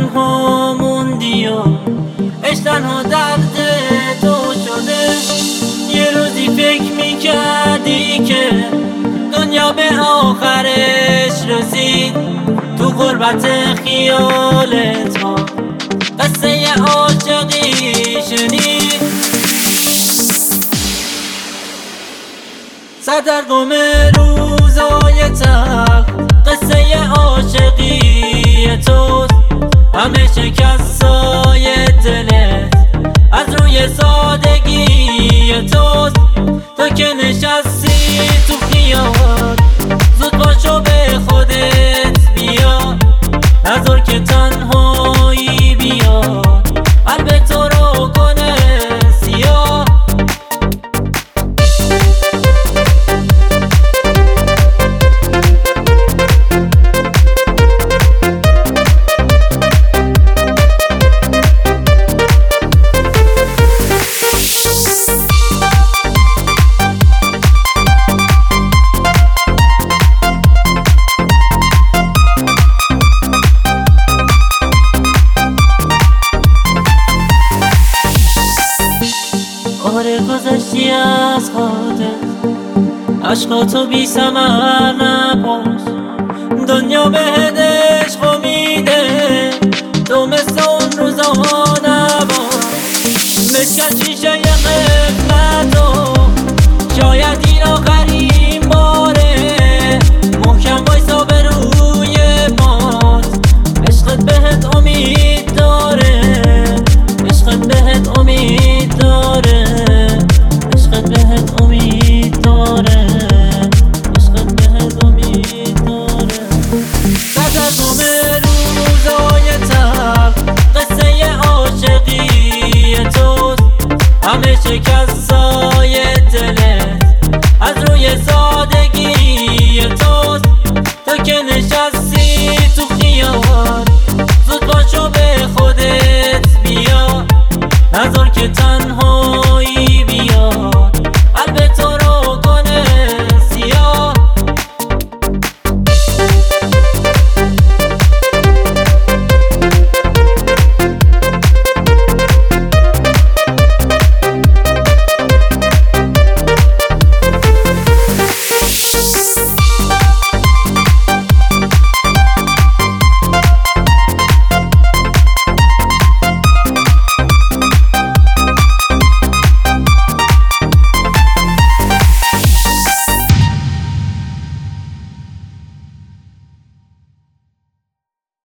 تنها موندی و عشق تنها درد تو شده. یه روزی فکر میکردی که دنیا به آخرش رسید، تو غربت خیالت ها قصه عاشقی شنید. سردرگم روزای تلخ قصه عاشقی توست، همه شکستای دلت از روی سادگی توست. تو که نشستی تو خیال زود باشو به خودت بیا، نذار که تنهایی بیاد قلب تو رو کنه سیاه. آره گذشتی از خاطر عشقاتو بی ثمر نباش، دنیا بهت عشق میده تو مثل اون روزها